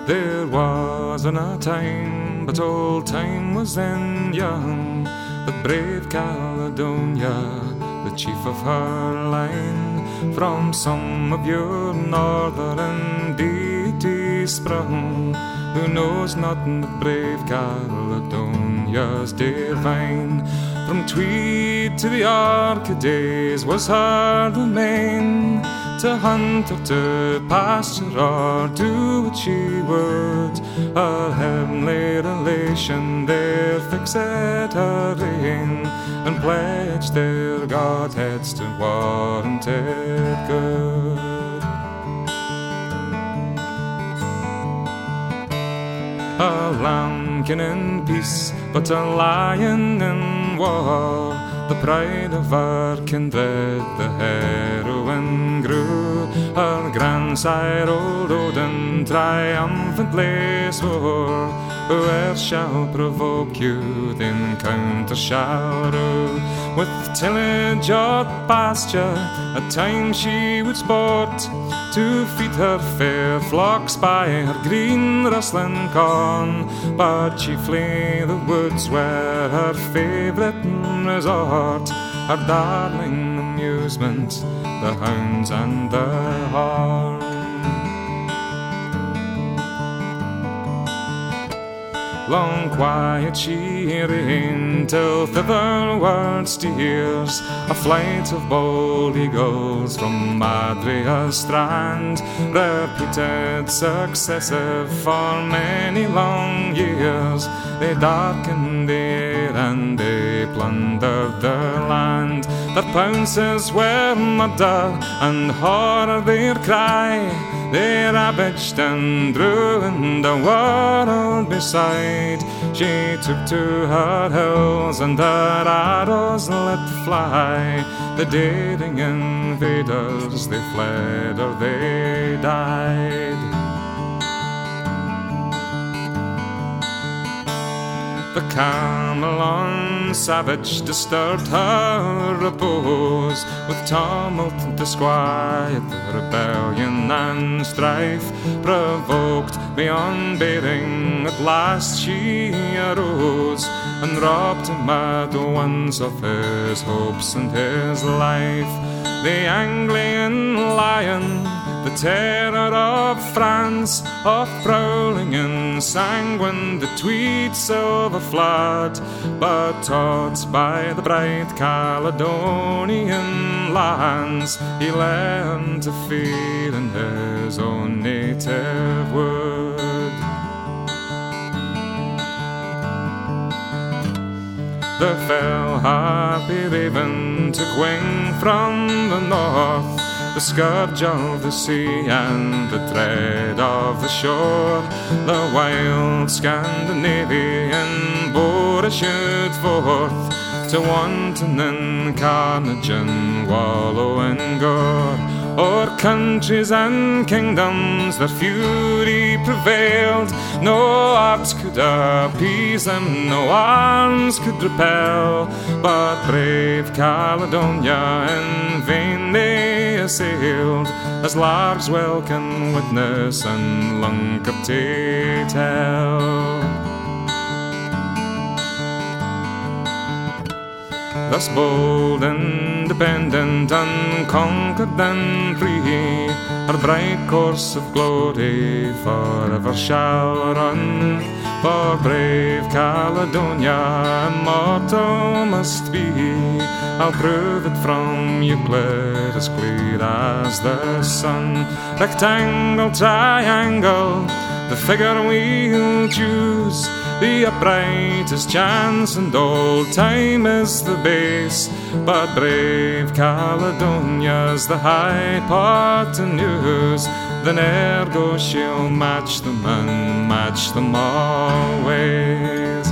There wasn't a time, but old time was then young, that brave Caledonia, the chief of her line, from some of your northern deities sprung, who knows not that brave Caledonia's divine. From Tweed to the Orcades was her domain, to hunt or to pasture or do what she would. Her heavenly relation there fixed her reign, and pledged their godheads to warranted good. A lambkin in peace, but a lion in war, the pride of our kindred, the heroine grew. Her grandsire old Odin triumphantly swore, whoe'er shall provoke you, the encounter shall rue. With tillage or pasture, at times she would sport, to feed her fair flocks by her green rustling corn, but chiefly the woods were her favourite resort, her darling amusement, the hounds and the horn. Long quiet she reigned, till thitherward steers a flight of bold eagles from Madria's strand, repeated successive for many long years. They darkened the air and they plundered their land. Their pounces were murder and horror their cry. They ravaged and ruined the world beside. She took to her hills and her arrows let fly. The daring invaders, they fled or they died. The Camelon savage disturbed her repose, with tumult and disquiet, rebellion and strife. Provoked beyond bearing, at last she arose, and robbed him at once of his hopes and his life. The Anglian lion, the terror of France, of prowling and sanguine the Tweed silver flood, but taught by the bright Caledonian lands, he learned to feed in his own native wood. The fell happy raven took wing from the north, the scourge of the sea and the dread of the shore. The wild Scandinavian bore issued forth, to wanton in carnage and wallow in gore. O'er countries and kingdoms their fury prevailed. No arts could appease them, no arms could repel, but brave Caledonia in vain they assailed, as larves well can witness and Luncarty tell. Thus bold, independent, unconquered and free, her bright course of glory forever shall run. For brave Caledonia immortal must be, I'll prove it from Euclid as clear as the sun. Rectangle, triangle, the figure we'll choose, the upright is chance and old time is the base, but brave Caledonia's the hypotenuse. Then ergo she'll match them and match them always.